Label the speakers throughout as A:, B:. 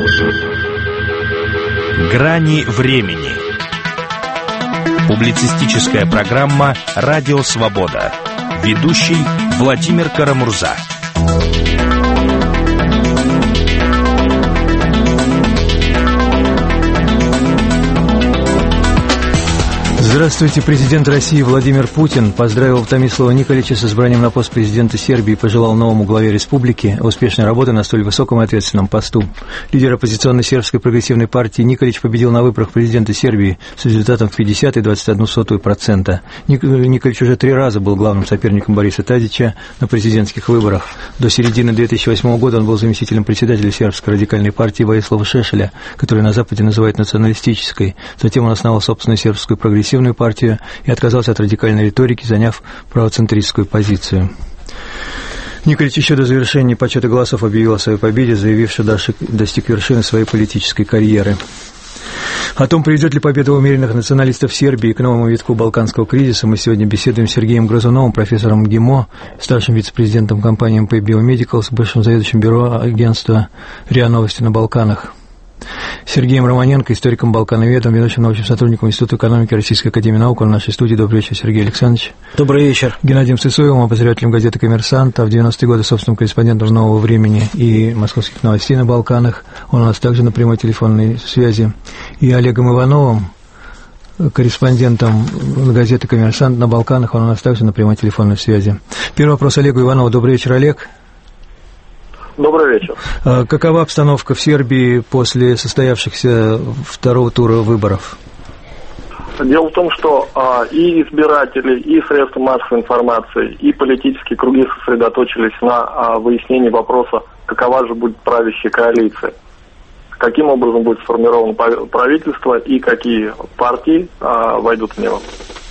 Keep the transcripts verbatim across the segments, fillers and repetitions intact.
A: Грани времени. Публицистическая программа «Радио Свобода». Ведущий Владимир Карамурза.
B: Здравствуйте. Президент России Владимир Путин поздравил Томислава Николича с избранием на пост президента Сербии и пожелал новому главе республики успешной работы на столь высоком и ответственном посту. Лидер оппозиционной сербской прогрессивной партии Николич победил на выборах президента Сербии с результатом в пятьдесят и двадцать одну сотую процента. Николич уже три раза был главным соперником Бориса Тадича на президентских выборах. До середины две тысячи восьмого года он был заместителем председателя сербской радикальной партии Воислава Шешеля, которую на Западе называют националистической. Затем он основал собственную сербскую прогрессивную партию и отказался от радикальной риторики, заняв правоцентристскую позицию. Николич еще до завершения подсчета голосов объявил о своей победе, заявив, что достиг вершины своей политической карьеры. О том, приведет ли победа умеренных националистов Сербии к новому витку балканского кризиса, мы сегодня беседуем с Сергеем Грызуновым, профессором МГИМО, старшим вице-президентом компании эм пэ Биомедикалс, бывшим заведующим бюро агентства РИА Новости на Балканах, Сергеем Романенко, историком, балкановедом, ведущим научным сотрудником Института экономики Российской академии наук. Он в нашей студии. Добрый вечер, Сергей Александрович.
C: Добрый вечер.
B: Геннадием Сысоевым, обозревателем газеты «Коммерсант», а в девяностые годы собственным корреспондентом «Нового времени» и «Московских новостей» на Балканах. Он у нас также на прямой телефонной связи. И Олегом Ивановым, корреспондентом газеты «Коммерсант» на Балканах. Он у нас также на прямой телефонной связи. Первый вопрос Олегу Иванову. Добрый вечер, Олег.
D: Добрый вечер.
B: Какова обстановка в Сербии после состоявшихся второго тура выборов?
D: Дело в том, что а, и избиратели, и средства массовой информации, и политические круги сосредоточились на а, выяснении вопроса, какова же будет правящая коалиция, каким образом будет сформировано правительство и какие партии а, войдут в него.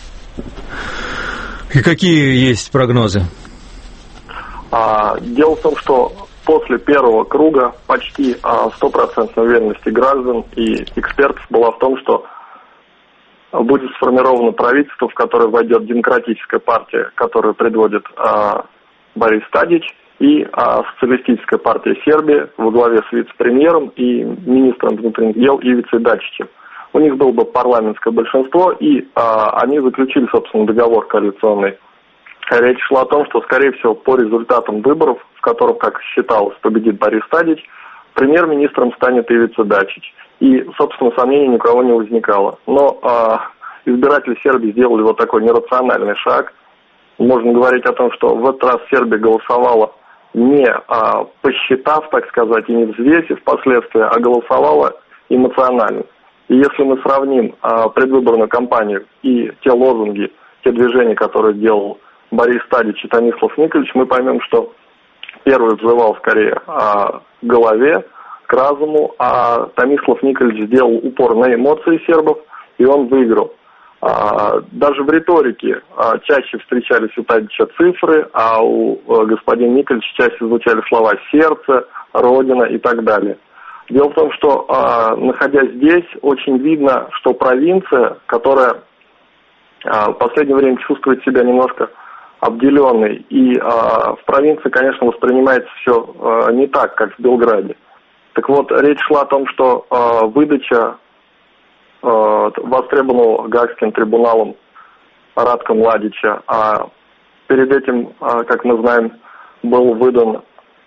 B: И какие есть прогнозы?
D: А, дело в том, что после первого круга почти стопроцентной уверенности граждан и экспертов была в том, что будет сформировано правительство, в которое войдет демократическая партия, которую предводит а, Борис Тадич, и а, социалистическая партия Сербии во главе с вице-премьером и министром внутренних дел Ивицей Дачичем. У них было бы парламентское большинство, и а, они заключили, собственно, договор коалиционный. Речь шла о том, что, скорее всего, по результатам выборов, в которых, как считалось, победит Борис Тадич, премьер-министром станет Ивица Дачич. И, собственно, сомнений ни у кого не возникало. Но а, избиратели Сербии сделали вот такой нерациональный шаг. Можно говорить о том, что в этот раз Сербия голосовала не а, посчитав, так сказать, и не взвесив последствия, а голосовала эмоционально. И если мы сравним а, предвыборную кампанию и те лозунги, те движения, которые делал Борис Тадич и Томислав Николич, мы поймем, что первый взывал скорее а, к голове, к разуму, а Томислав Николич сделал упор на эмоции сербов, и он выиграл. А, даже в риторике а, чаще встречались у Тадича цифры, а у а, господина Николича чаще звучали слова «сердце», «родина» и так далее. Дело в том, что, а, находясь здесь, очень видно, что провинция, которая а, в последнее время чувствует себя немножко обделенный, и а, в провинции, конечно, воспринимается все а, не так, как в Белграде. Так вот, речь шла о том, что а, выдача а, востребованного Гаагским трибуналом Радка Младича, а перед этим, а, как мы знаем, был выдан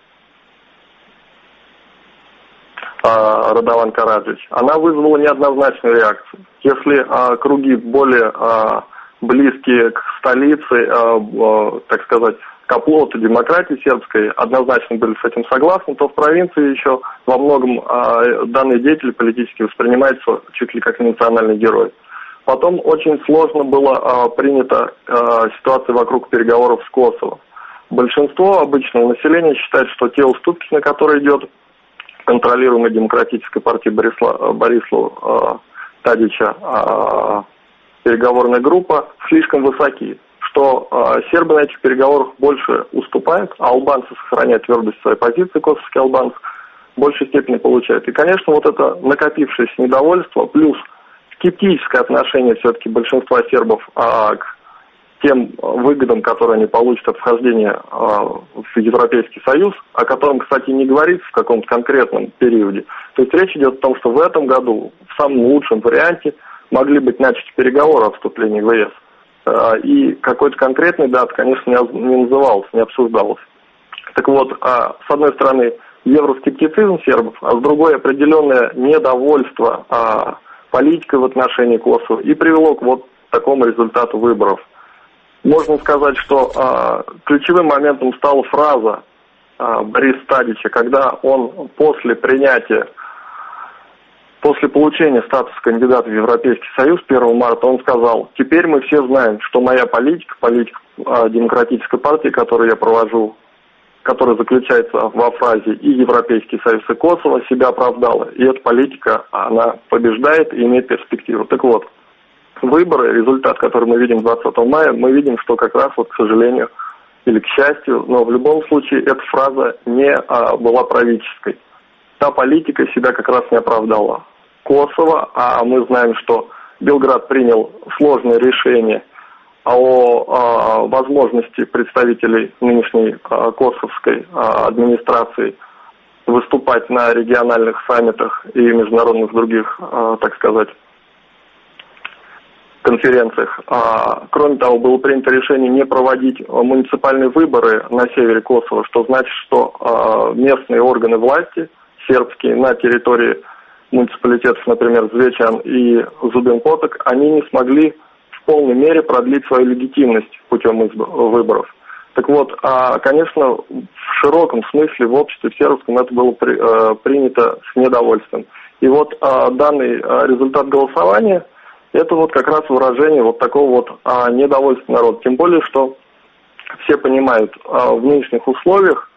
D: а, Радован Караджич, она вызвала неоднозначную реакцию. Если а, круги более а, близкие к столице, э, э, так сказать, к оплоту демократии сербской, однозначно были с этим согласны, то в провинции еще во многом э, данный деятель политически воспринимается чуть ли как национальный герой. Потом очень сложно было э, принята э, ситуация вокруг переговоров с Косово. Большинство обычного населения считает, что те уступки, на которые идет контролируемая демократической партией Борисла, Борислава э, Тадича, э, переговорная группа, слишком высоки, что э, сербы на этих переговорах больше уступают, а албанцы сохраняют твердость своей позиции, косовские албанцы, в большей степени получают. И, конечно, вот это накопившееся недовольство, плюс скептическое отношение все-таки большинства сербов а, к тем выгодам, которые они получат от вхождения э, в Европейский Союз, о котором, кстати, не говорится в каком-то конкретном периоде. То есть речь идет о том, что в этом году в самом лучшем варианте могли быть начаты переговоры о вступлении в ЕС. Э, и какой-то конкретной даты, конечно, не, не называлось, не обсуждалось. Так вот, э, с одной стороны, евроскептицизм сербов, а с другой определенное недовольство э, политикой в отношении Косово и привело к вот такому результату выборов. Можно сказать, что э, ключевым моментом стала фраза э, Бориса Тадича, когда он после принятия, после получения статуса кандидата в Европейский Союз первого марта, он сказал: теперь мы все знаем, что моя политика, политика э, демократической партии, которую я провожу, которая заключается во фразе «и Европейский Союз, и Косово», себя оправдала. И эта политика, она побеждает и имеет перспективу. Так вот, выборы, результат, который мы видим двадцатого мая, мы видим, что как раз, вот, к сожалению, или к счастью, но в любом случае эта фраза не а, была правительской. Та политика себя как раз не оправдала. Косово, а мы знаем, что Белград принял сложное решение о, о возможности представителей нынешней а, косовской а, администрации выступать на региональных саммитах и международных других, а, так сказать, конференциях. А, кроме того, было принято решение не проводить муниципальные выборы на севере Косово, что значит, что а, местные органы власти сербские на территории муниципалитетов, например, Звечан и Зубин-Поток, они не смогли в полной мере продлить свою легитимность путем выборов. Так вот, а, конечно, в широком смысле в обществе сербском это было при, а, принято с недовольством. И вот а, данный а, результат голосования – это вот как раз выражение вот такого вот а, недовольства народа. Тем более, что все понимают, а, в нынешних условиях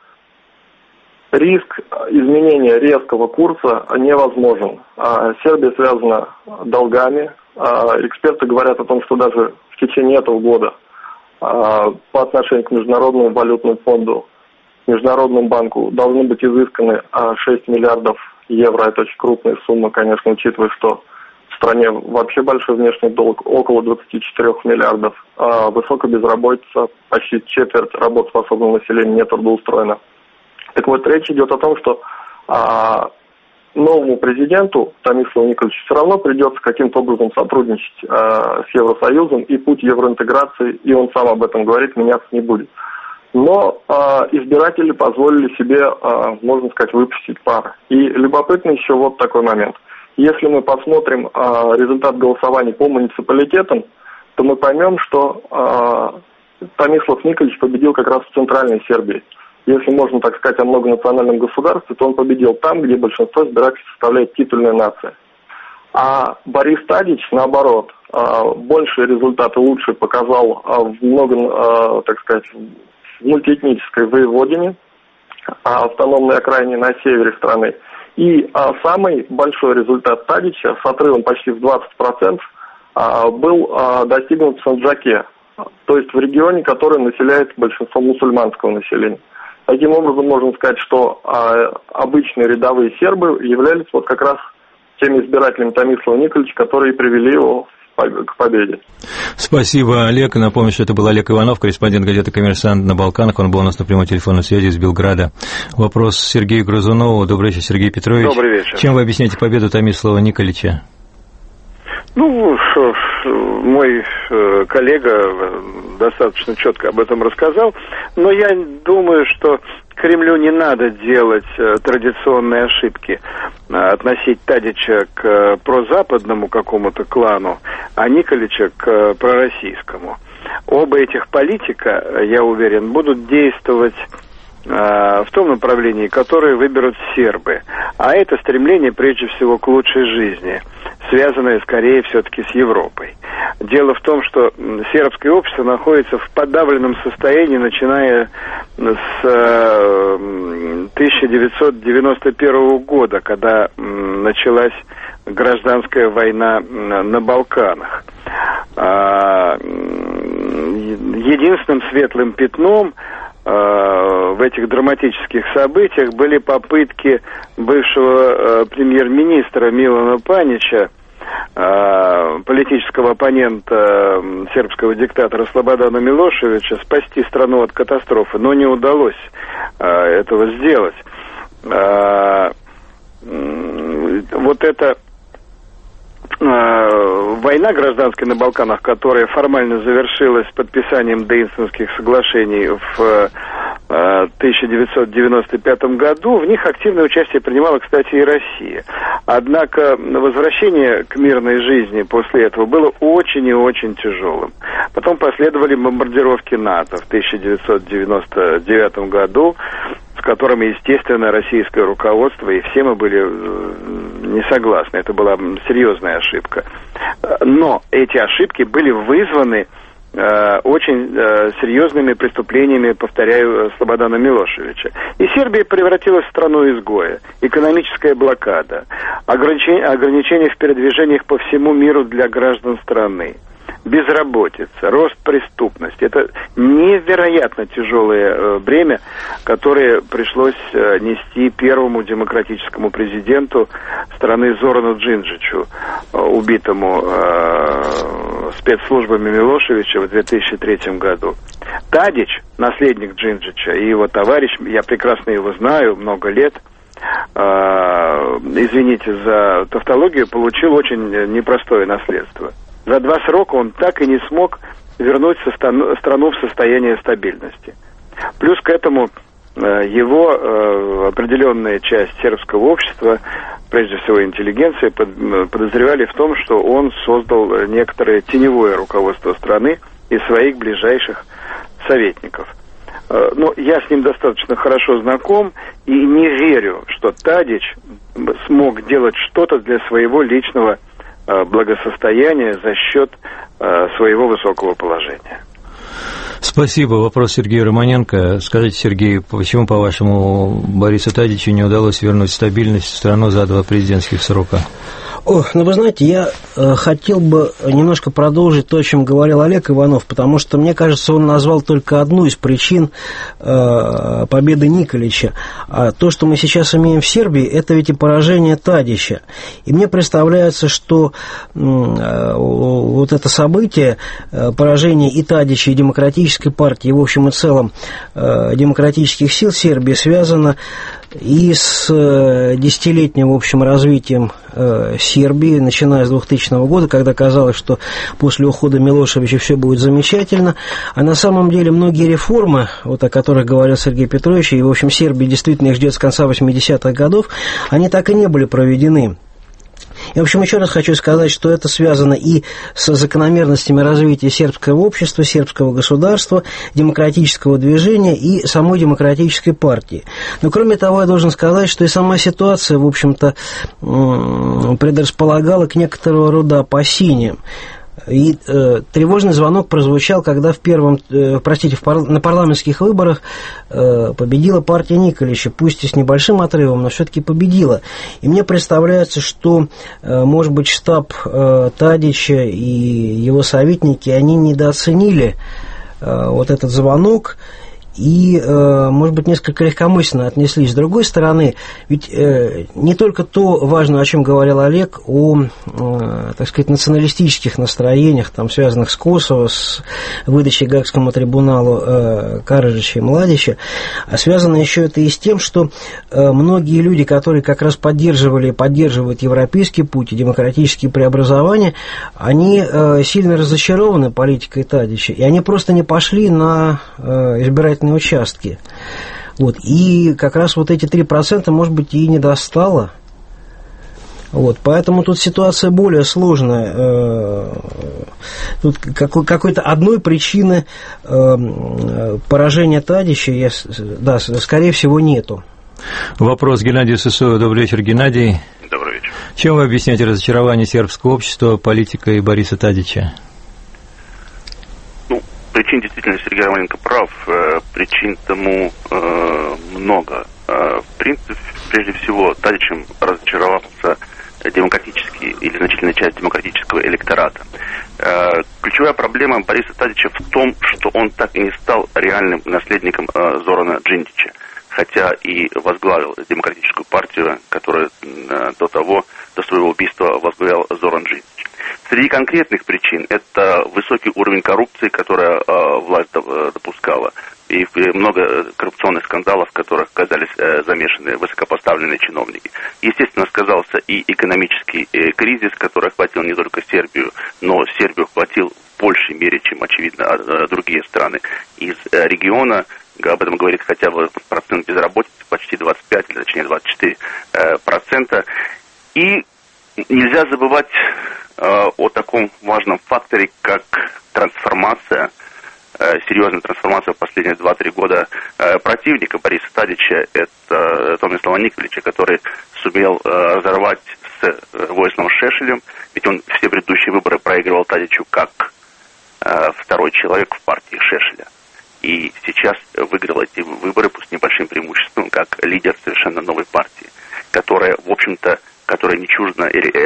D: риск изменения резкого курса невозможен. А, Сербия связана долгами. А, эксперты говорят о том, что даже в течение этого года а, по отношению к Международному валютному фонду, Международному банку должны быть изысканы а, шесть миллиардов евро. Это очень крупная сумма, конечно, учитывая, что в стране вообще большой внешний долг, около двадцати четырёх миллиардов. А высокая безработица, почти четверть работоспособного населения не трудоустроена. Так вот, речь идет о том, что а, новому президенту Томиславу Николичу все равно придется каким-то образом сотрудничать а, с Евросоюзом, и путь евроинтеграции, и он сам об этом говорит, меняться не будет. Но а, избиратели позволили себе, а, можно сказать, выпустить пар. И любопытно еще вот такой момент. Если мы посмотрим а, результат голосования по муниципалитетам, то мы поймем, что а, Томислав Николич победил как раз в Центральной Сербии. Если можно так сказать о многонациональном государстве, то он победил там, где большинство избирателей составляет титульная нация. А Борис Тадич, наоборот, а, большие результаты лучше показал а, в много, а, так сказать, в мультиэтнической Воеводине, а, автономной окраине на севере страны. И а, самый большой результат Тадича с отрывом почти в двадцать процентов а, был а, достигнут в Санджаке, то есть в регионе, который населяет большинство мусульманского населения. Таким образом, можно сказать, что а, обычные рядовые сербы являлись вот как раз теми избирателями Томислава Николича, которые привели его к победе.
B: Спасибо, Олег. Напомню, что это был Олег Иванов, корреспондент газеты «Коммерсант» на Балканах. Он был у нас на прямой телефонной связи из Белграда. Вопрос Сергею Грызунову. Добрый вечер, Сергей Петрович.
C: Добрый вечер.
B: Чем вы объясняете победу Томислава Николича?
C: Ну, мой коллега достаточно четко об этом рассказал, но я думаю, что Кремлю не надо делать традиционные ошибки, относить Тадича к прозападному какому-то клану, а Николича к пророссийскому. Оба этих политика, я уверен, будут действовать в том направлении, которое выберут сербы. А это стремление, прежде всего, к лучшей жизни, связанное, скорее, все-таки с Европой. Дело в том, что сербское общество находится в подавленном состоянии, начиная с тысяча девятьсот девяносто первого года, когда началась гражданская война на Балканах. Единственным светлым пятном в этих драматических событиях были попытки бывшего премьер-министра Милана Панича политического оппонента сербского диктатора Слободана Милошевича спасти страну от катастрофы, но не удалось этого сделать. Вот эта война гражданская на Балканах, которая формально завершилась подписанием Дейтонских соглашений в тысяча девятьсот девяносто пятом году, в них активное участие принимала, кстати, и Россия. Однако возвращение к мирной жизни после этого было очень и очень тяжелым. Потом последовали бомбардировки НАТО в тысяча девятьсот девяносто девятом году, с которыми, естественно, российское руководство, и все мы были не согласны. Это была серьезная ошибка. Но эти ошибки были вызваны э, очень э, серьезными преступлениями, повторяю, Слободана Милошевича. И Сербия превратилась в страну-изгоя. Экономическая блокада, ограничения, ограничения в передвижениях по всему миру для граждан страны, безработица, рост преступности. Это невероятно тяжелое э, бремя, которое пришлось э, нести первому демократическому президенту страны Зорану Джинджичу, э, убитому э, спецслужбами Милошевича в две тысячи третьем году. Тадич, наследник Джинджича, и его товарищ, я прекрасно его знаю, много лет, э, извините за тавтологию, получил очень непростое наследство. За два срока он так и не смог вернуть страну в состояние стабильности. Плюс к этому его определенная часть сербского общества, прежде всего интеллигенции, подозревали в том, что он создал некоторое теневое руководство страны из своих ближайших советников. Но я с ним достаточно хорошо знаком и не верю, что Тадич смог делать что-то для своего личного благосостояния за счет своего высокого положения.
B: Спасибо. Вопрос Сергею Романенко. Скажите, Сергей, почему, по-вашему, Борису Тадичу не удалось вернуть стабильность в страну за два президентских срока?
E: О, ну вы знаете, я э, хотел бы немножко продолжить то, о чем говорил Олег Иванов, потому что, мне кажется, он назвал только одну из причин э, победы Николича. А то, что мы сейчас имеем в Сербии, это ведь и поражение Тадича. И мне представляется, что э, вот это событие, э, поражение и Тадича, и Демократической партии, и в общем и целом э, демократических сил Сербии связано и с э, десятилетним, в общем, развитием э, Сербии, начиная с двухтысячного года, когда казалось, что после ухода Милошевича все будет замечательно, а на самом деле многие реформы, вот о которых говорил Сергей Петрович, и, в общем, Сербия действительно их ждет с конца восьмидесятых годов, они так и не были проведены. И, в общем, еще раз хочу сказать, что это связано и с закономерностями развития сербского общества, сербского государства, демократического движения и самой демократической партии. Но, кроме того, я должен сказать, что и сама ситуация, в общем-то, предрасполагала к некоторого рода опасениям. И э, тревожный звонок прозвучал, когда в первом, э, простите, в пар, на парламентских выборах э, победила партия Николича, пусть и с небольшим отрывом, но все-таки победила. И мне представляется, что, э, может быть, штаб э, Тадича и его советники, они недооценили э, вот этот звонок и, э, может быть, несколько легкомысленно отнеслись. С другой стороны, ведь э, не только то важно, о чем говорил Олег, о, э, так сказать, националистических настроениях, там, связанных с Косово, с выдачей Гаагскому трибуналу э, Караджича и Младича, а связано еще это и с тем, что э, многие люди, которые как раз поддерживали и поддерживают европейский путь и демократические преобразования, они э, сильно разочарованы политикой Тадича, и они просто не пошли на э, избирательные участки. Вот. И как раз вот эти три процента, может быть, и не достало. Вот. Поэтому тут ситуация более сложная. Тут какой-то одной причины поражения Тадича, я, да, скорее всего, нету.
B: Вопрос Геннадию Сысоеву. Добрый вечер, Геннадий.
F: Добрый вечер.
B: Чем вы объясняете разочарование сербского общества политикой Бориса Тадича?
F: Причин действительно Сергей Романенко прав, причин тому э, много. В принципе, прежде всего, Тадичем разочаровался демократический или значительная часть демократического электората. Э, ключевая проблема Бориса Тадича в том, что он так и не стал реальным наследником э, Зорана Джинджича. хотя и возглавил демократическую партию, которая до того, до своего убийства возглавлял Зоран Джинджич. Среди конкретных причин это высокий уровень коррупции, которая власть допускала, и много коррупционных скандалов, в которых оказались замешаны высокопоставленные чиновники. Естественно, сказался и экономический кризис, который охватил не только Сербию, но Сербию охватил в большей мере, чем, очевидно, другие страны из региона. Об этом говорит хотя бы процент безработицы, почти двадцать пять, или точнее двадцать четыре процента. И нельзя забывать о таком важном факторе, как трансформация, серьезная трансформация в последние два-три года противника Бориса Тадича, это Томислава Николича, который сумел разорвать с Войслом Шешелем, ведь он все предыдущие выборы проигрывал Тадичу как второй человек в партии Шешеля. И сейчас выиграл эти выборы, пусть небольшим преимуществом, как лидер совершенно новой партии, которая, в общем-то, которая не чужда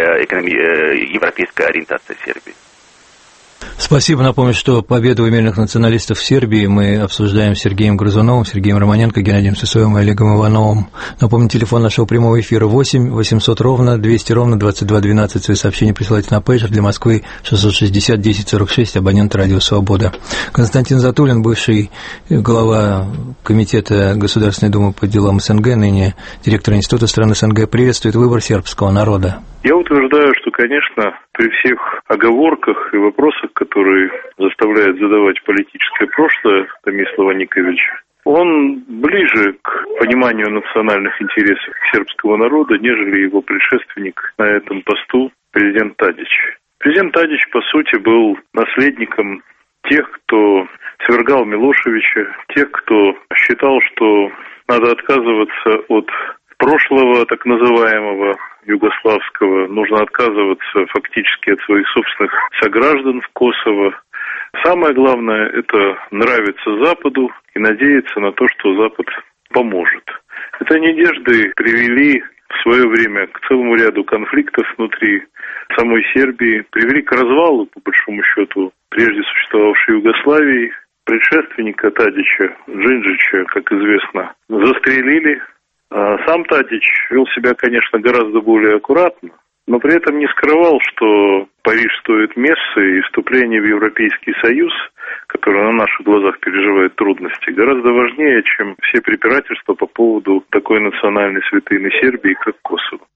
F: европейской ориентации Сербии.
B: Спасибо. Напомню, что победу умеренных националистов в Сербии мы обсуждаем с Сергеем Грызуновым, Сергеем Романенко, Геннадием Сысоевым и Олегом Ивановым. Напомню, телефон нашего прямого эфира восемь восемьсот ровно двести ровно двадцать два двенадцать. Свои сообщения присылайте на пейджер для Москвы шестьсот шестьдесят десять сорок шесть, абонент Радио Свобода. Константин Затулин, бывший глава Комитета Государственной Думы по делам СНГ, ныне директор Института стран СНГ, приветствует выбор сербского народа.
G: Я утверждаю, что, конечно, при всех оговорках и вопросах, которые заставляют задавать политическое прошлое Томислава Николича, он ближе к пониманию национальных интересов сербского народа, нежели его предшественник на этом посту, президент Тадич. Президент Тадич, по сути, был наследником тех, кто свергал Милошевича, тех, кто считал, что надо отказываться от прошлого, так называемого, югославского, нужно отказываться фактически от своих собственных сограждан в Косово. Самое главное – это нравиться Западу и надеяться на то, что Запад поможет. Эти надежды привели в свое время к целому ряду конфликтов внутри самой Сербии, привели к развалу, по большому счету, прежде существовавшей Югославии. Предшественника Тадича, Джинджича, как известно, застрелили. Сам Тадич вел себя, конечно, гораздо более аккуратно, но при этом не скрывал, что Париж стоит месса, и вступление в Европейский Союз, который на наших глазах переживает трудности, гораздо важнее, чем все препирательства по поводу такой национальной святыни Сербии, как Косово.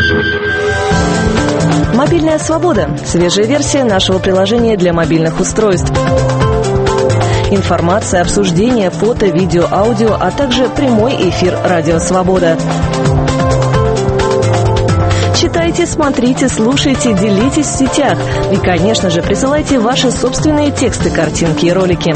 H: Мобильная свобода. Свежая версия нашего приложения для мобильных устройств. Информация, обсуждение, фото, видео, аудио, а также прямой эфир «Радио Свобода». Читайте, смотрите, слушайте, делитесь в сетях. И, конечно же, присылайте ваши собственные тексты, картинки и ролики.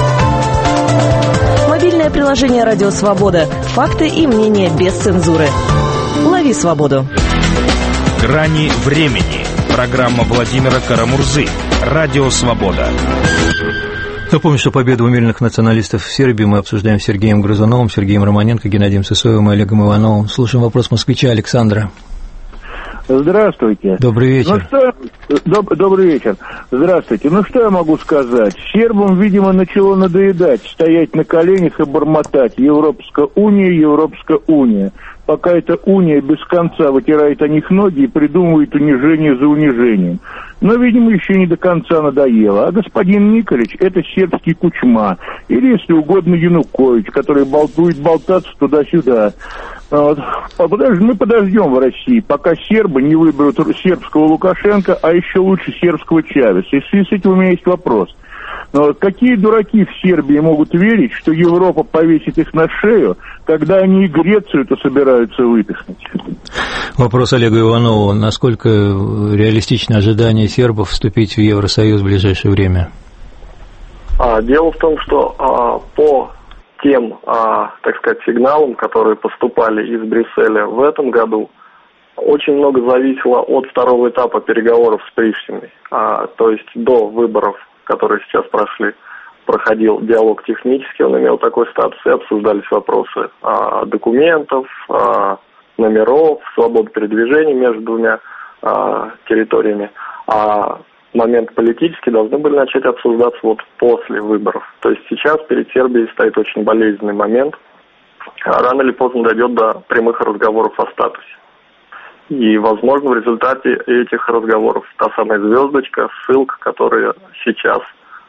H: Мобильное приложение «Радио Свобода». Факты и мнения без цензуры. Лови свободу.
A: «Грани времени». Программа Владимира Карамурзы. «Радио Свобода».
B: Напомню, что победу умеренных националистов в Сербии мы обсуждаем с Сергеем Грызуновым, Сергеем Романенко, Геннадием Сысоевым и Олегом Ивановым. Слушаем вопрос москвича Александра.
I: Здравствуйте.
B: Добрый вечер.
I: Ну что, доб, добрый вечер. Здравствуйте. Ну что я могу сказать? Сербам, видимо, начало надоедать стоять на коленях и бормотать. Европская уния, Европская уния. Пока эта уния без конца вытирает о них ноги и придумывает унижение за унижением. Но, видимо, еще не до конца надоело. А господин Николич – это сербский Кучма. Или, если угодно, Янукович, который болтует болтаться туда-сюда. Вот. Мы подождем в России, пока сербы не выберут сербского Лукашенко, а еще лучше сербского Чавеса. И в связи с этим у меня есть вопрос. Но какие дураки в Сербии могут верить, что Европа повесит их на шею, когда они и Грецию-то собираются выпихнуть?
B: Вопрос Олегу Иванову. Насколько реалистично ожидание сербов вступить в Евросоюз в ближайшее время?
D: А, дело в том, что а, по тем, а, так сказать, сигналам, которые поступали из Брюсселя в этом году, очень много зависело от второго этапа переговоров с Приштиной. А, то есть до выборов, которые сейчас прошли, проходил диалог технический, он имел такой статус, и обсуждались вопросы а, документов, а, номеров, свободы передвижения между двумя а, территориями. А момент политический должны были начать обсуждаться вот после выборов. То есть сейчас перед Сербией стоит очень болезненный момент рано или поздно дойдет до прямых разговоров о статусе. И, возможно, в результате этих разговоров та самая звездочка, ссылка, которая сейчас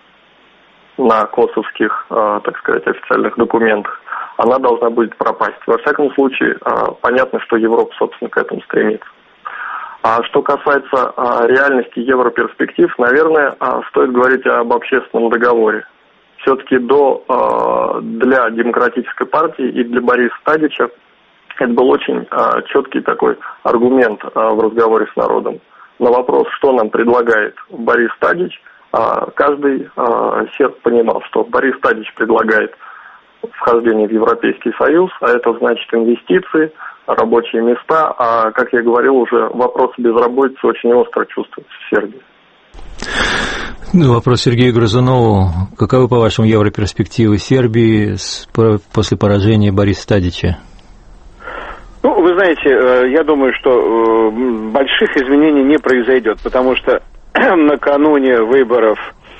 D: на косовских, э, так сказать, официальных документах, она должна будет пропасть. Во всяком случае, э, понятно, что Европа, собственно, к этому стремится. А что касается э, реальности европерспектив, наверное, э, стоит говорить об общественном договоре. Все-таки до, э, для Демократической партии и для Бориса Тадича это был очень э, четкий такой аргумент э, в разговоре с народом. На вопрос, что нам предлагает Борис Тадич, э, каждый э, серб понимал, что Борис Тадич предлагает вхождение в Европейский Союз, а это значит инвестиции, рабочие места, а, как я говорил, уже вопрос безработицы очень остро чувствуется в Сербии.
B: Вопрос Сергею Грызунову. Каковы, по-вашему, европерспективы Сербии после поражения Бориса Тадича?
C: Ну, вы знаете, я думаю, что больших изменений не произойдет, потому что накануне выборов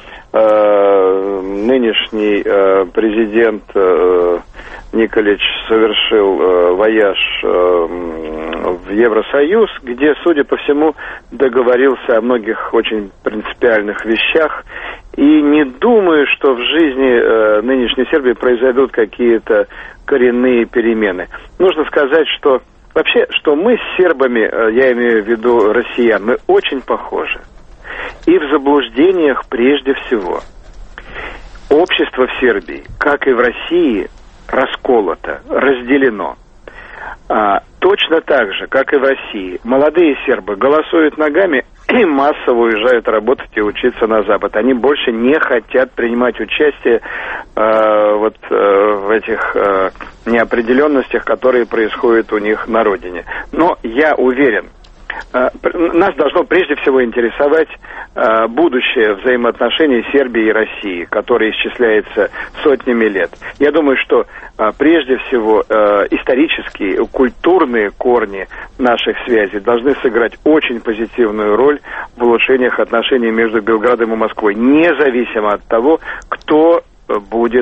C: э, нынешний э, президент э, Николич совершил э, вояж э, в Евросоюз, где, судя по всему, договорился о многих очень принципиальных вещах. И не думаю, что в жизни э, нынешней Сербии произойдут какие-то коренные перемены. Нужно сказать, что вообще, что мы с сербами, э, я имею в виду россиян, мы очень похожи. И в заблуждениях прежде всего. Общество в Сербии, как и в России, расколото, разделено. А, точно так же, как и в России, молодые сербы голосуют ногами и массово уезжают работать и учиться на Запад. Они больше не хотят принимать участие э, вот, э, в этих э, неопределенностях, которые происходят у них на родине. Но я уверен, э, нас должно прежде всего интересовать э, будущее взаимоотношений Сербии и России, которое исчисляется сотнями лет. Я думаю, что э, прежде всего э, исторические, культурные корни наших связей должны сыграть очень позитивную роль в улучшениях отношений между Белградом и Москвой, независимо от того, кто будет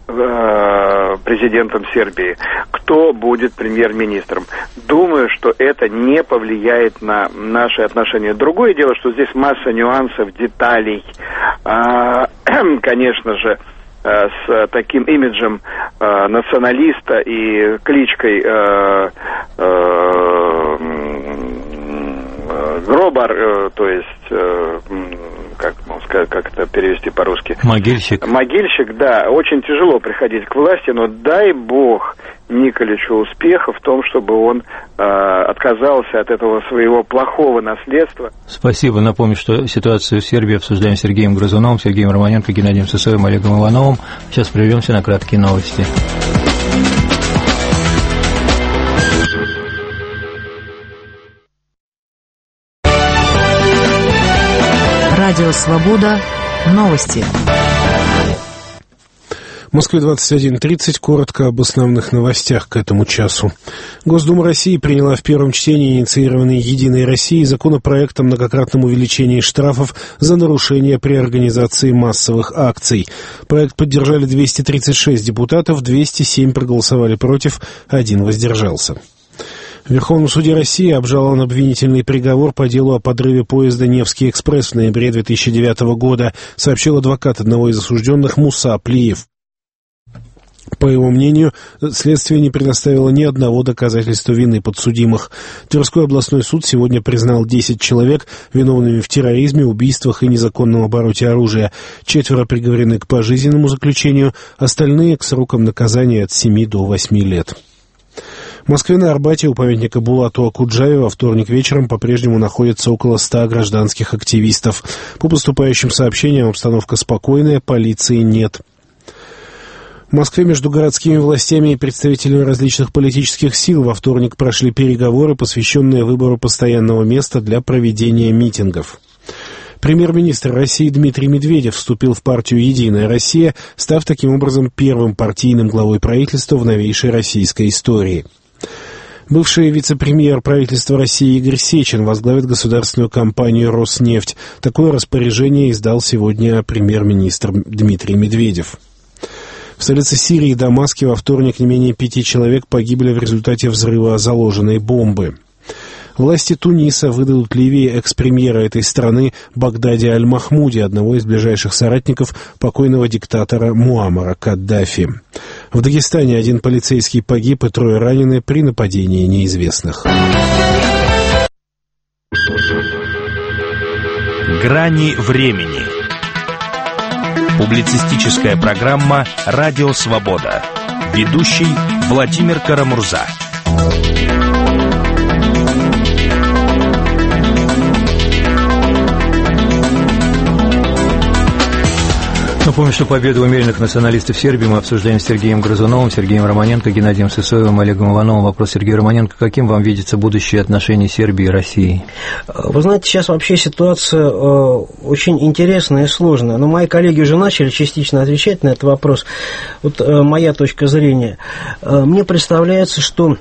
C: э, президентом Сербии, кто будет премьер-министром. Думаю, что это не повлияет на наши отношения. Другое дело, что здесь масса нюансов, деталей, э, конечно же, с таким имиджем э, националиста и кличкой э, э, Гробар, э, то есть, э, как, как это перевести по-русски?
B: Могильщик.
C: Могильщик, да. Очень тяжело приходить к власти, но дай бог Николичу успеха в том, чтобы он э, отказался от этого своего плохого наследства.
B: Спасибо. Напомню, что ситуацию в Сербии обсуждаем с Сергеем Грызуновым, Сергеем Романенко, Геннадием Сысоевым, Олегом Ивановым. Сейчас прервемся на краткие новости.
J: Радио «Свобода». Новости.
K: В Москве двадцать один тридцать. Коротко об основных новостях к этому часу. Госдума России приняла в первом чтении инициированный «Единой Россией» законопроект о многократном увеличении штрафов за нарушение при организации массовых акций. Проект поддержали двести тридцать шесть депутатов, двести семь проголосовали против, один воздержался. В Верховном суде России обжалован обвинительный приговор по делу о подрыве поезда «Невский экспресс» в ноябре две тысячи девятого года, сообщил адвокат одного из осужденных Муса Аплиев. По его мнению, следствие не предоставило ни одного доказательства вины подсудимых. Тверской областной суд сегодня признал десять человек виновными в терроризме, убийствах и незаконном обороте оружия. Четверо приговорены к пожизненному заключению, остальные — к срокам наказания от семи до восьми лет. В Москве на Арбате у памятника Булату Акуджаве во вторник вечером по-прежнему находится около ста гражданских активистов. По поступающим сообщениям, обстановка спокойная, полиции нет. В Москве между городскими властями и представителями различных политических сил во вторник прошли переговоры, посвященные выбору постоянного места для проведения митингов. Премьер-министр России Дмитрий Медведев вступил в партию «Единая Россия», став таким образом первым партийным главой правительства в новейшей российской истории. Бывший вице-премьер правительства России Игорь Сечин возглавит государственную компанию «Роснефть». Такое распоряжение издал сегодня премьер-министр Дмитрий Медведев. В столице Сирии, Дамаске, во вторник не менее пяти человек погибли в результате взрыва заложенной бомбы. Власти Туниса выдадут Ливии экс-премьера этой страны Багдади Аль-Махмуди, одного из ближайших соратников покойного диктатора Муаммара Каддафи. В Дагестане один полицейский погиб и трое ранены при нападении неизвестных.
A: Грани времени. Публицистическая программа «Радио Свобода». Ведущий Владимир Карамурза.
B: Напомню, что победу умеренных националистов Сербии мы обсуждаем с Сергеем Грызуновым, Сергеем Романенко, Геннадием Сысоевым, Олегом Ивановым. Вопрос Сергею Романенко: каким вам видится будущее отношений Сербии и России?
E: Вы знаете, сейчас вообще ситуация э, очень интересная и сложная. Но мои коллеги уже начали частично отвечать на этот вопрос. Вот э, моя точка зрения. Э, мне представляется, что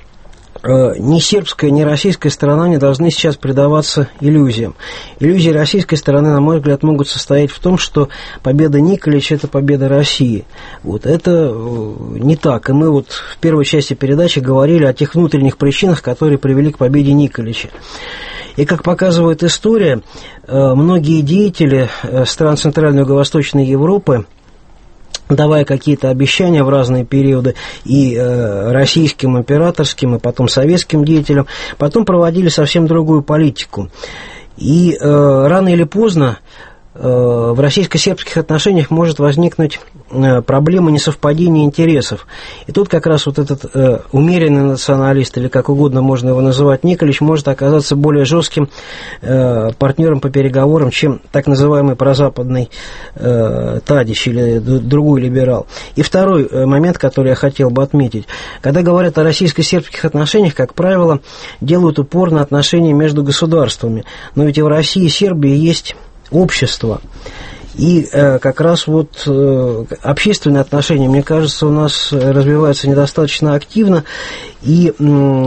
E: ни сербская, ни российская сторона не должны сейчас предаваться иллюзиям. Иллюзии российской стороны, на мой взгляд, могут состоять в том, что победа Николича – это победа России. Вот это не так. И мы вот в первой части передачи говорили о тех внутренних причинах, которые привели к победе Николича. И, как показывает история, многие деятели стран Центральной и Юго-Восточной Европы, давая какие-то обещания в разные периоды и э, российским императорским, и потом советским деятелям, потом проводили совсем другую политику. И э, рано или поздно э, в российско-сербских отношениях может возникнуть э, проблема несовпадения интересов. И тут как раз вот этот э, умеренный националист, или как угодно можно его называть, Николич, может оказаться более жестким э, партнером по переговорам, чем так называемый прозападный э, Тадич или другой либерал. И второй э, момент, который я хотел бы отметить. Когда говорят о российско-сербских отношениях, как правило, делают упор на отношения между государствами. Но ведь и в России и Сербии есть общество. И э, как раз вот э, общественные отношения, мне кажется, у нас развиваются недостаточно активно. И, э,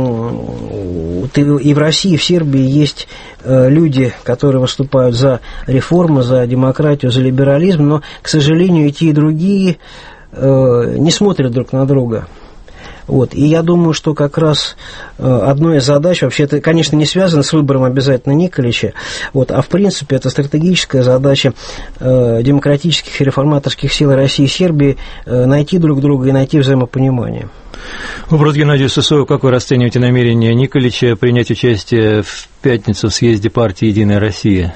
E: и в России, и в Сербии есть э, люди, которые выступают за реформы, за демократию, за либерализм, но, к сожалению, и те, и другие э, не смотрят друг на друга. Вот. И я думаю, что как раз э, одной из задач, вообще это, конечно, не связано с выбором обязательно Николича, вот, а в принципе это стратегическая задача э, демократических и реформаторских сил России и Сербии э, найти друг друга и найти взаимопонимание.
B: Вопрос Геннадию Сысоеву: как вы расцениваете намерение Николича принять участие в пятницу в съезде партии «Единая Россия»?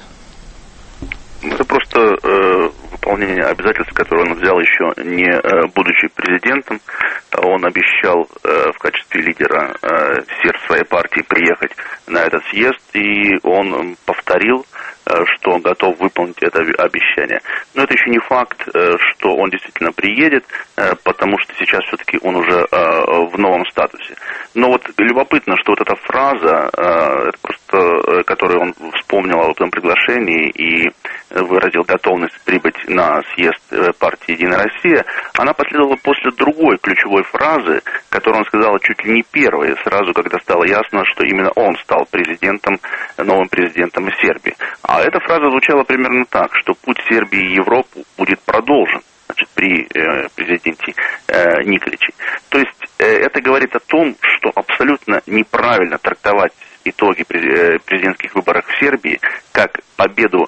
F: Это просто э, выполнение обязательств, которые он взял еще не э, будучи президентом. Он обещал э, в качестве лидера э, сердца своей партии приехать на этот съезд, и он повторил, э, что готов выполнить это обещание. Но это еще не факт, э, что он действительно приедет, э, потому что сейчас все-таки он уже э, в новом статусе. Но вот любопытно, что вот эта фраза, э, это просто, э, которую он вспомнил об этом приглашении и выразил готовность прибыть на съезд партии «Единая Россия», она последовала после другой ключевой фразы, которую он сказал чуть ли не первой, сразу когда стало ясно, что именно он стал президентом, новым президентом Сербии. А эта фраза звучала примерно так, что путь Сербии в Европу будет продолжен, значит, при э, президенте э, Николиче. То есть э, это говорит о том, что абсолютно неправильно трактовать итоги президентских выборов в Сербии как победу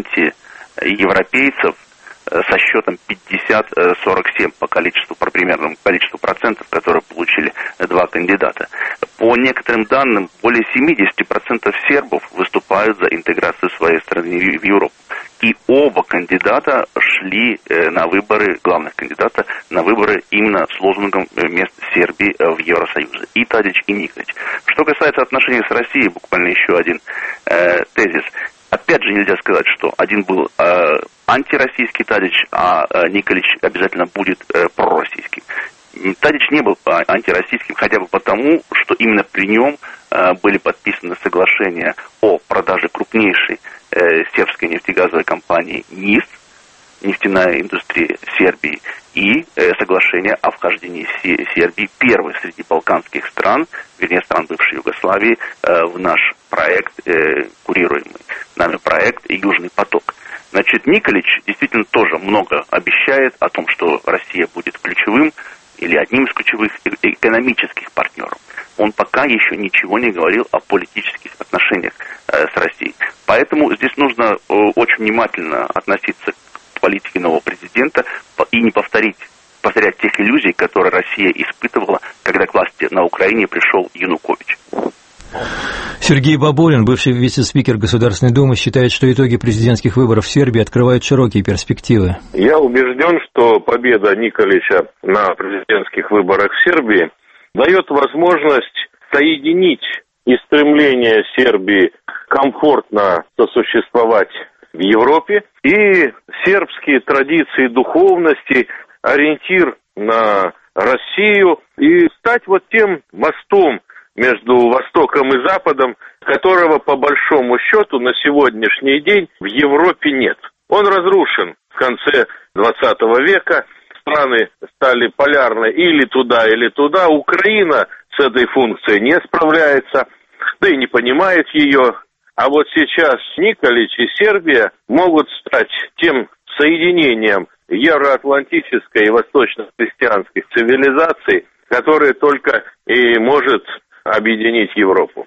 F: антиевропейцев со счетом пятьдесят сорок семь по количеству, по примерному количеству процентов, которые получили два кандидата. По некоторым данным, более семьдесят процентов сербов выступают за интеграцию своей страны в Европу. И оба кандидата шли на выборы, главных кандидата, на выборы именно с лозунгом мест Сербии в Евросоюзе. И Тадич, и Николич. Что касается отношений с Россией, буквально еще один э, тезис. Опять же нельзя сказать, что один был э, антироссийский Тадич, а э, Николич обязательно будет э, пророссийским. Тадич не был антироссийским хотя бы потому, что именно при нем э, были подписаны соглашения о продаже крупнейшей э, сербской нефтегазовой компании НИС, нефтяная индустрия Сербии, и э, соглашение о вхождении Сербии, первой среди балканских стран, вернее стран бывшей Югославии, э, в наш проект, э, курируемый нами проект «Южный поток». Значит, Николич действительно тоже много обещает о том, что Россия будет ключевым или одним из ключевых экономических партнеров. Он пока еще ничего не говорил о политических отношениях э, с Россией. Поэтому здесь нужно э, очень внимательно относиться к политике нового президента и не повторить, повторять тех иллюзий, которые Россия испытывала, когда к власти на Украине пришел Янукович.
B: Сергей Бабурин, бывший вице-спикер Государственной Думы, считает, что итоги президентских выборов в Сербии открывают широкие перспективы.
L: Я убежден, что победа Николича на президентских выборах в Сербии дает возможность соединить и стремление Сербии комфортно сосуществовать в Европе, и сербские традиции духовности, ориентир на Россию, и стать вот тем мостом между Востоком и Западом, которого по большому счету на сегодняшний день в Европе нет. Он разрушен в конце двадцатого века, страны стали полярны или туда, или туда. Украина с этой функцией не справляется, да и не понимает ее. А вот сейчас Николич и Сербия могут стать тем соединением евроатлантической и восточно-христианских цивилизаций, которое только и может объединить Европу.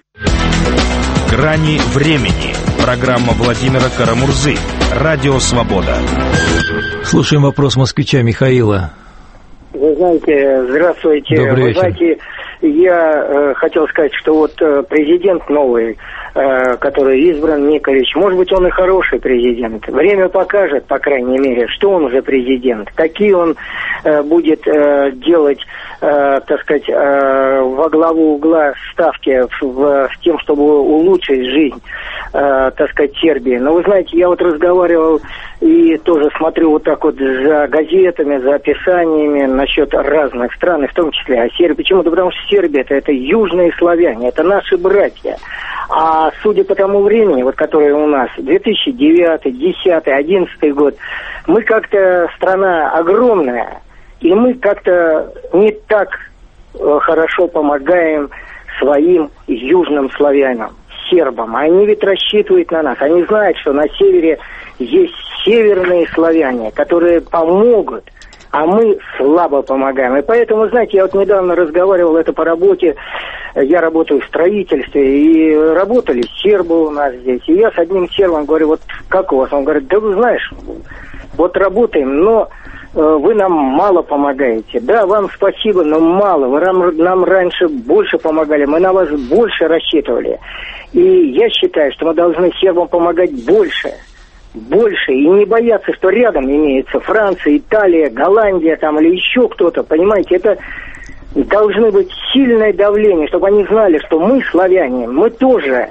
A: «Грани времени». Программа Владимира Карамурзы. Радио «Свобода».
B: Слушаем вопрос москвича Михаила.
M: Вы знаете, здравствуйте.
B: Добрый
M: Вы
B: вечер.
M: знаете, я э, хотел сказать, что вот э, президент новый, э, который избран, Николич, может быть, он и хороший президент. Время покажет, по крайней мере, что он уже президент. Какие он э, будет э, делать, э, так сказать, э, во главу угла ставки в, в, в тем, чтобы улучшить жизнь, э, так сказать, Сербии. Но вы знаете, я вот разговаривал и тоже смотрю вот так вот за газетами, за описаниями насчет разных стран, и в том числе о Сербии. Почему-то потому что Сербия это, это южные славяне, это наши братья. А судя по тому времени, вот которое у нас, две тысячи девятый, две тысячи десятый, две тысячи одиннадцатый год, мы как-то страна огромная, и мы как-то не так э, хорошо помогаем своим южным славянам, сербам. Они ведь рассчитывают на нас, они знают, что на севере есть северные славяне, которые помогут, а мы слабо помогаем. И поэтому, знаете, я вот недавно разговаривал, это по работе, я работаю в строительстве, и работали сербы у нас здесь. И я с одним сербом говорю, вот как у вас? Он говорит, да вы знаешь, вот работаем, но э, вы нам мало помогаете. Да, вам спасибо, но мало. Вы нам, нам раньше больше помогали, мы на вас больше рассчитывали. И я считаю, что мы должны сербам помогать больше. Больше, и не бояться, что рядом имеется Франция, Италия, Голландия там или еще кто-то, понимаете, это должны быть сильное давление, чтобы они знали, что мы, славяне, мы тоже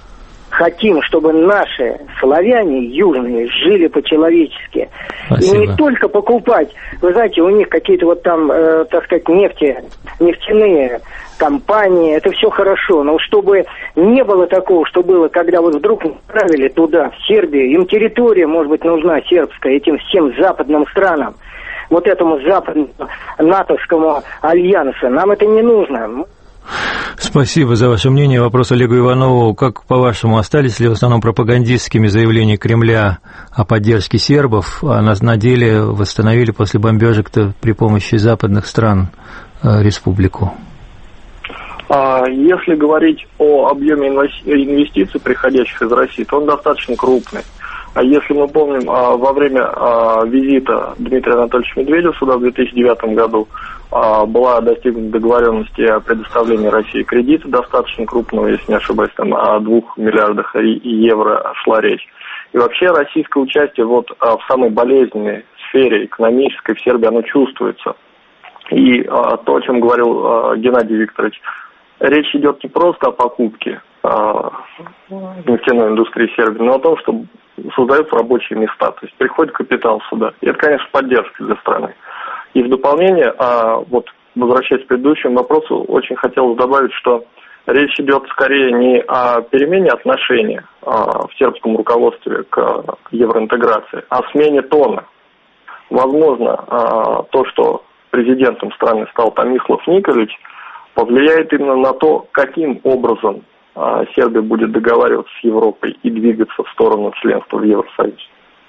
M: хотим, чтобы наши славяне южные жили по-человечески. Спасибо. И не только покупать, вы знаете, у них какие-то вот там, э, так сказать, нефти, нефтяные компании, это все хорошо, но чтобы не было такого, что было, когда вот вдруг направили туда, в Сербию, им территория, может быть, нужна сербская, этим всем западным странам, вот этому западному натовскому альянсу, нам это не нужно.
B: Спасибо за ваше мнение. Вопрос Олегу Иванову. Как, по-вашему, остались ли в основном пропагандистскими заявления Кремля о поддержке сербов, а на, на деле восстановили после бомбежек-то при помощи западных стран э, республику?
D: Если говорить о объеме инвестиций, приходящих из России, то он достаточно крупный. А если мы помним, во время визита Дмитрия Анатольевича Медведева сюда в две тысячи девятом году была достигнута договоренность о предоставлении России кредита достаточно крупного, если не ошибаюсь, там о двух миллиардах евро шла речь. И вообще российское участие вот в самой болезненной сфере экономической в Сербии, оно чувствуется. И то, о чем говорил Геннадий Викторович, речь идет не просто о покупке нефтяной индустрии Сербии, но о том, что создаются рабочие места, то есть приходит капитал сюда. И это, конечно, поддержка для страны. И в дополнение, вот возвращаясь к предыдущему вопросу, очень хотелось добавить, что речь идет скорее не о перемене отношений в сербском руководстве к евроинтеграции, а о смене тона. Возможно, то, что президентом страны стал Томислав Николич, повлияет именно на то, каким образом Сербия будет договариваться с Европой и двигаться в сторону членства в Евросоюзе.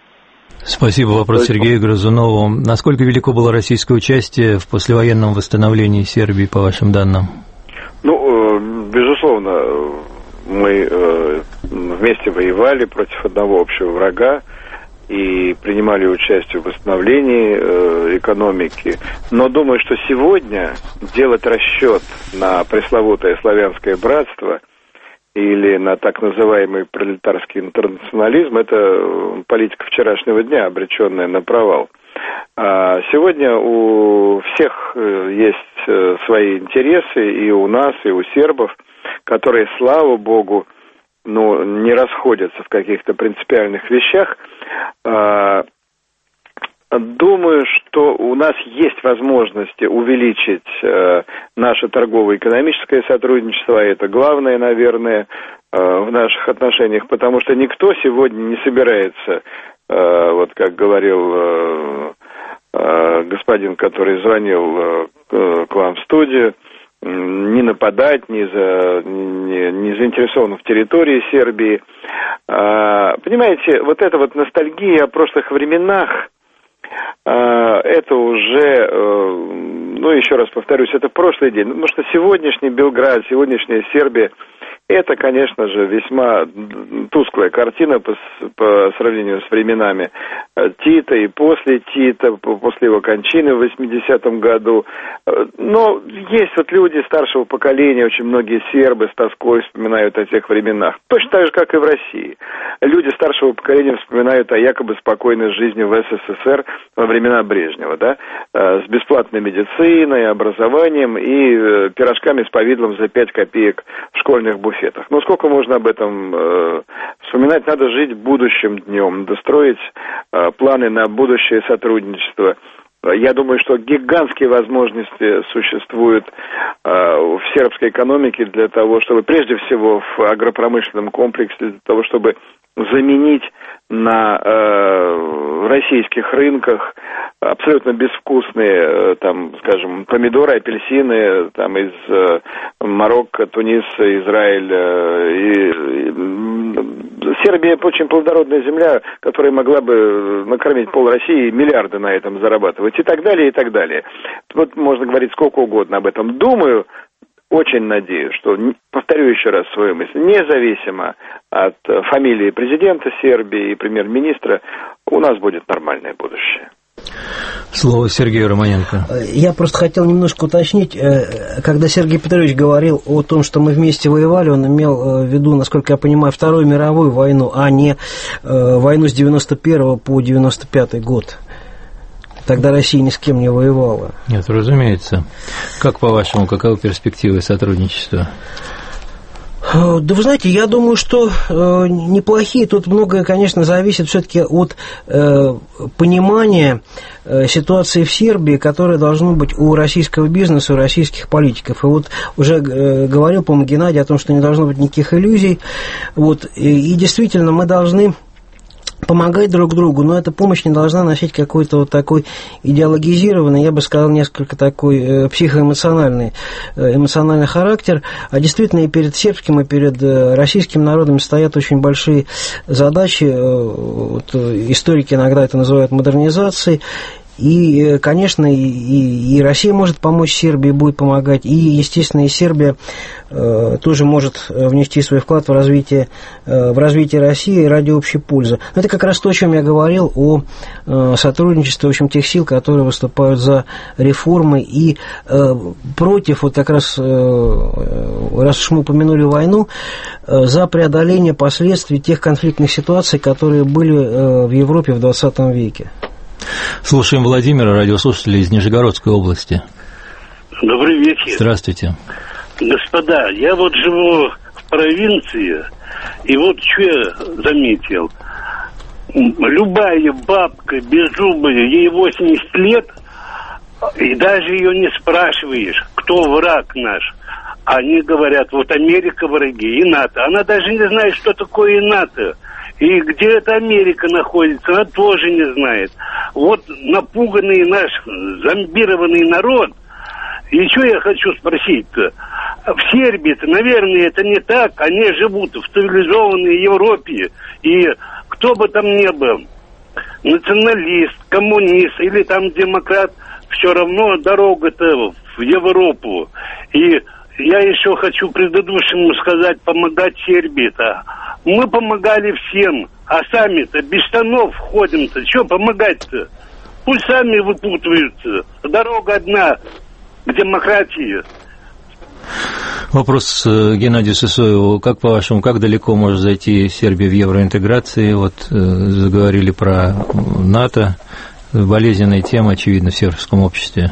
B: Спасибо. Вопрос Сергею Грызунову. Насколько велико было российское участие в послевоенном восстановлении Сербии, по вашим данным?
C: Ну, безусловно, мы вместе воевали против одного общего врага и принимали участие в восстановлении экономики. Но думаю, что сегодня делать расчет на пресловутое славянское братство или на так называемый пролетарский интернационализм — это политика вчерашнего дня, обреченная на провал. А сегодня у всех есть свои интересы, и у нас, и у сербов, которые, слава богу, ну, не расходятся в каких-то принципиальных вещах. А, думаю, что у нас есть возможности увеличить э, наше торгово-экономическое сотрудничество, и это главное, наверное, э, в наших отношениях, потому что никто сегодня не собирается, э, вот как говорил э, э, господин, который звонил э, к вам в студию, не нападать, не, за, не, не заинтересован в территории Сербии. А, понимаете, вот эта вот ностальгия о прошлых временах, это уже, ну, еще раз повторюсь, это прошлый день. Потому что сегодняшний Белград, сегодняшняя Сербия, это, конечно же, весьма тусклая картина по, по сравнению с временами Тита и после Тита, после его кончины в восьмидесятом году. Но есть вот люди старшего поколения, очень многие сербы с тоской вспоминают о тех временах. Точно так же, как и в России. Люди старшего поколения вспоминают о якобы спокойной жизни в СССР во времена Брежнева, да, с бесплатной медициной, образованием и пирожками с повидлом за пять копеек в школьных буфетах. Ну, сколько можно об этом э, вспоминать? Надо жить будущим днем, надо строить э, планы на будущее сотрудничество. Я думаю, что гигантские возможности существуют э, в сербской экономике для того, чтобы, прежде всего, в агропромышленном комплексе, для того, чтобы заменить на э, российских рынках абсолютно безвкусные, э, там, скажем, помидоры, апельсины, там, из э, Марокко, Туниса, Израиля. И, и, Сербия очень плодородная земля, которая могла бы накормить пол России, миллиарды на этом зарабатывать, и так далее, и так далее. Вот можно говорить сколько угодно об этом. Думаю, очень надеюсь, что, повторю еще раз свою мысль, независимо от фамилии президента Сербии и премьер-министра, у нас будет нормальное будущее.
B: Слово Сергею Романенко.
E: Я просто хотел немножко уточнить, когда Сергей Петрович говорил о том, что мы вместе воевали, он имел в виду, насколько я понимаю, Вторую мировую войну, а не войну с девяносто первого по девяносто пятый год. Тогда Россия ни с кем не воевала.
B: Нет, разумеется. Как, по-вашему, каковы перспективы сотрудничества?
E: Да вы знаете, я думаю, что э, неплохие. Тут многое, конечно, зависит все-таки от э, понимания э, ситуации в Сербии, которое должно быть у российского бизнеса, у российских политиков. И вот уже э, говорил, по-моему, Геннадий о том, что не должно быть никаких иллюзий. Вот, и, и действительно, мы должны помогать друг другу, но эта помощь не должна носить какой-то вот такой идеологизированный, я бы сказал, несколько такой э, психоэмоциональный э, эмоциональный характер, а действительно и перед сербским, и перед э, российским народом стоят очень большие задачи, э, вот, историки иногда это называют модернизацией. И, конечно, и, и, и Россия может помочь Сербии, будет помогать, и, естественно, и Сербия э, тоже может внести свой вклад в развитие, э, в развитие России ради общей пользы. Но это как раз то, о чем я говорил, о э, сотрудничестве, в общем, тех сил, которые выступают за реформы и э, против, вот как раз, э, раз уж мы упомянули войну, э, за преодоление последствий тех конфликтных ситуаций, которые были э, в Европе в двадцатом веке.
B: Слушаем Владимира, радиослушателя из Нижегородской области.
N: Добрый вечер.
B: Здравствуйте.
N: Господа, я вот живу в провинции, и вот что я заметил. Любая бабка беззубая, ей восемьдесят лет, и даже ее не спрашиваешь, кто враг наш. Они говорят, вот Америка враги, и НАТО. Она даже не знает, что такое и НАТО. И где эта Америка находится, она тоже не знает. Вот напуганный наш зомбированный народ. Еще я хочу спросить-то. В Сербии-то, наверное, это не так. Они живут в цивилизованной Европе. И кто бы там ни был, националист, коммунист или там демократ, все равно дорога-то в Европу. И я еще хочу предыдущему сказать, помогать Сербии-то. Мы помогали всем, а сами-то без штанов ходим-то. Что помогать-то? Пусть сами выпутываются. Дорога одна к демократии.
B: Вопрос Геннадию Сысоеву. Как, по-вашему, как далеко может зайти Сербия в евроинтеграции? Вот э, заговорили про НАТО. Болезненная тема, очевидно, в сербском обществе.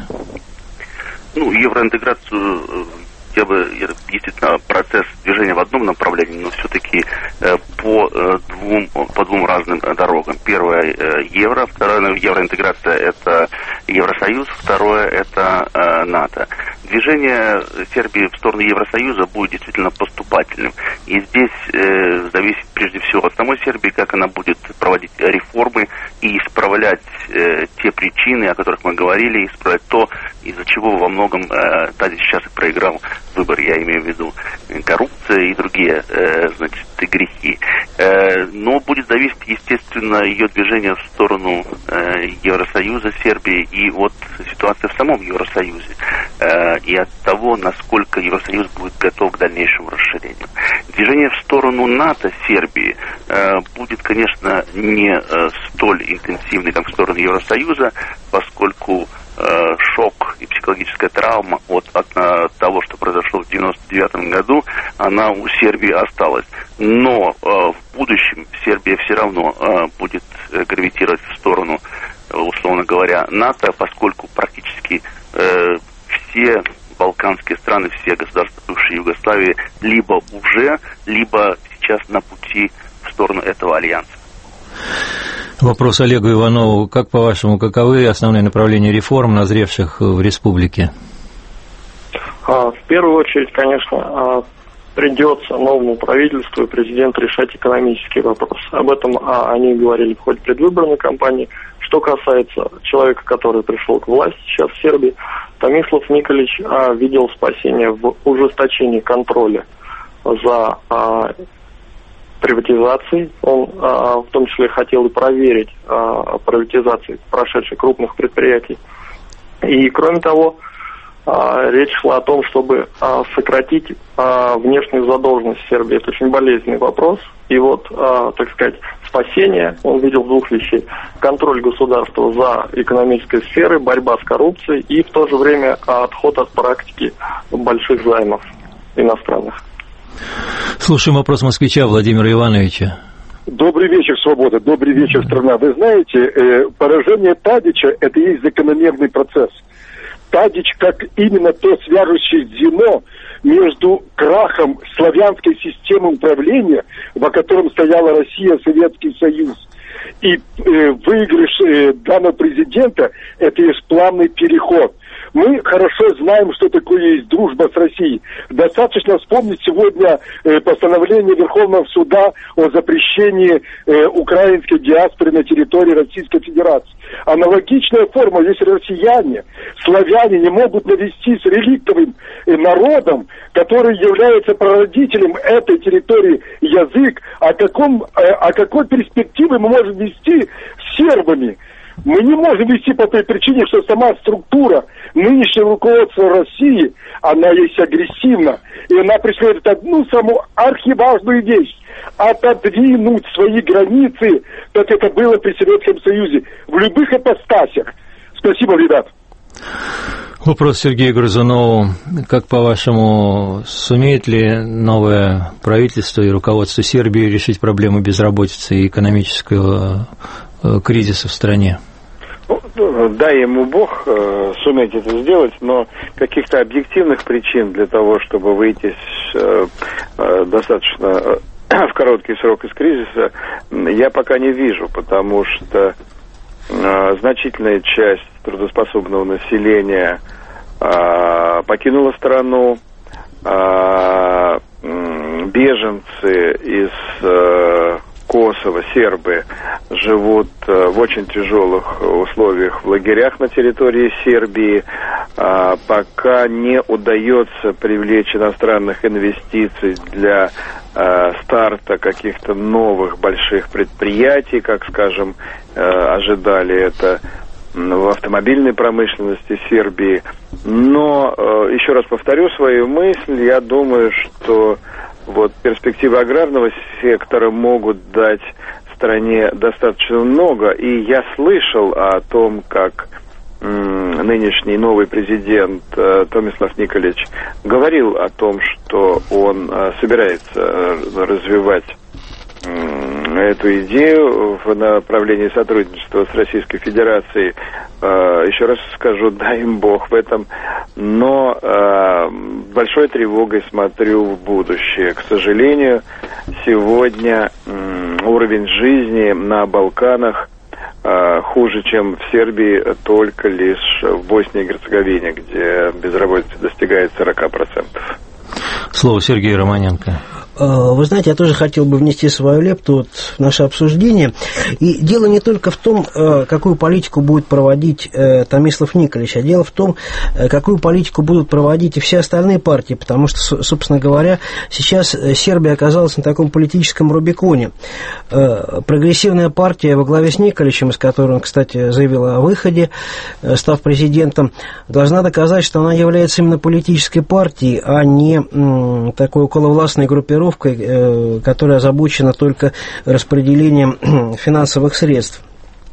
F: Ну, евроинтеграцию, я бы, естественно, процесс движения в одном направлении, но все-таки э, по, э, двум, по двум разным дорогам. Первое э, евро, второе евроинтеграция это Евросоюз, второе это э, НАТО. Движение Сербии в сторону Евросоюза будет действительно поступательным. И здесь э, зависит прежде всего от самой Сербии, как она будет проводить реформы и исправлять э, те причины, о которых мы говорили, исправлять то, из-за чего во многом э, Тадич сейчас и проиграл выбор, я имею в виду коррупция и другие э, значит, грехи. Э, но будет зависеть, естественно, ее движение в сторону э, Евросоюза, Сербии и вот ситуация в самом Евросоюзе. Э, и от того, насколько Евросоюз будет готов к дальнейшему расширению. Движение в сторону НАТО Сербии э, будет, конечно, не э, столь интенсивный, как в сторону Евросоюза, поскольку э, шок и психологическая травма от, от, от того, что произошло в девяносто девятом году, она у Сербии осталась. Но э, в будущем Сербия все равно э, будет э, гравитировать в сторону, э, условно говоря, НАТО, поскольку практически э, все балканские страны, все государства бывшей Югославии либо уже, либо сейчас на пути в сторону этого альянса.
B: Вопрос Олегу Иванову. Как, по-вашему, каковы основные направления реформ, назревших в республике?
D: В первую очередь, конечно, придется новому правительству и президенту решать экономические вопросы. Об этом они говорили в ходе предвыборной кампании. Что касается человека, который пришел к власти сейчас в Сербии, Томислав Николич а, видел спасение в ужесточении контроля за а, приватизацией. Он а, в том числе хотел и проверить а, приватизации прошедших крупных предприятий. И кроме того, а, речь шла о том, чтобы а, сократить а, внешнюю задолженность Сербии. Это очень болезненный вопрос. И вот, а, так сказать, спасение он видел в двух вещей. Контроль государства за экономической сферой, борьба с коррупцией и в то же время отход от практики больших займов иностранных.
B: Слушаем вопрос москвича Владимира Ивановича.
O: Добрый вечер, свобода. Добрый вечер, страна. Вы знаете, э, поражение Тадича – это и есть закономерный процесс. Тадич как именно то свяжущее звено между крахом славянской системы управления, во котором стояла Россия, Советский Союз, и э, выигрыш э, данного президента – это есть плавный переход. Мы хорошо знаем, что такое есть дружба с Россией. Достаточно вспомнить сегодня э, постановление Верховного суда о запрещении э, украинской диаспоры на территории Российской Федерации. Аналогичная форма, если россияне, славяне не могут навести с реликтовым э, народом, который является прародителем этой территории, язык, о, каком, э, о какой перспективе мы можем вести с сербами? Мы не можем вести по той причине, что сама структура нынешнего руководства России, она есть агрессивна. И она преследует одну самую архиважную вещь – отодвинуть свои границы, как это было при Советском Союзе, в любых ипостасях. Спасибо, ребят.
B: Вопрос Сергею Грызунову. Как, по-вашему, сумеет ли новое правительство и руководство Сербии решить проблемы безработицы и экономического кризиса в стране?
C: Дай ему Бог э, суметь это сделать, но каких-то объективных причин для того, чтобы выйти с, э, э, достаточно э, в короткий срок из кризиса, я пока не вижу, потому что э, значительная часть трудоспособного населения э, покинула страну, э, беженцы из э, Косово, сербы живут в очень тяжелых условиях в лагерях на территории Сербии. Пока не удается привлечь иностранных инвестиций для старта каких-то новых больших предприятий, как, скажем, ожидали это в автомобильной промышленности Сербии. Но, еще раз повторю свою мысль, я думаю, что вот перспективы аграрного сектора могут дать стране достаточно много. И я слышал о том, как нынешний новый президент Томислав Николич говорил о том, что он собирается развивать эту идею в направлении сотрудничества с Российской Федерацией. Еще раз скажу, дай им Бог в этом, но большой тревогой смотрю в будущее. К сожалению, сегодня уровень жизни на Балканах хуже, чем в Сербии, только лишь в Боснии и Герцеговине, где безработица достигает сорок процентов.
B: Слово Сергею Романенко.
E: Вы знаете, я тоже хотел бы внести свою лепту вот в наше обсуждение. И дело не только в том, какую политику будет проводить Томислав Николич, а дело в том, какую политику будут проводить и все остальные партии, потому что, собственно говоря, сейчас Сербия оказалась на таком политическом рубиконе. Прогрессивная партия во главе с Николичем, из которой он, кстати, заявил о выходе, став президентом, должна доказать, что она является именно политической партией, а не такой околовластной группировкой, которая озабочена только распределением финансовых средств.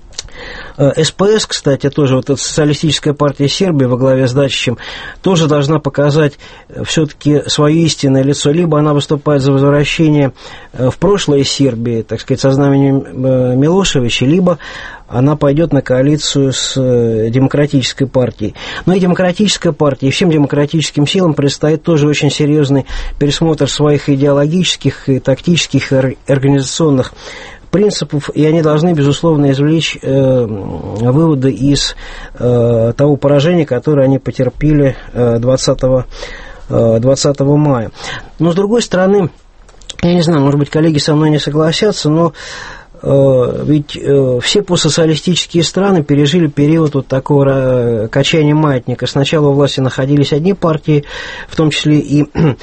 E: СПС, кстати, тоже вот эта социалистическая партия Сербии во главе с Дачичем, тоже должна показать все-таки свое истинное лицо. Либо она выступает за возвращение в прошлое Сербии, так сказать, со знаменем Милошевича, либо она пойдет на коалицию с демократической партией. Но и демократическая партия, и всем демократическим силам предстоит тоже очень серьезный пересмотр своих идеологических, и тактических, и организационных принципов, и они должны, безусловно, извлечь э, выводы из э, того поражения, которое они потерпели двадцатого мая. Но, с другой стороны, я не знаю, может быть, коллеги со мной не согласятся, но ведь все постсоциалистические страны пережили период вот такого качания маятника. Сначала у власти находились одни партии, в том числе и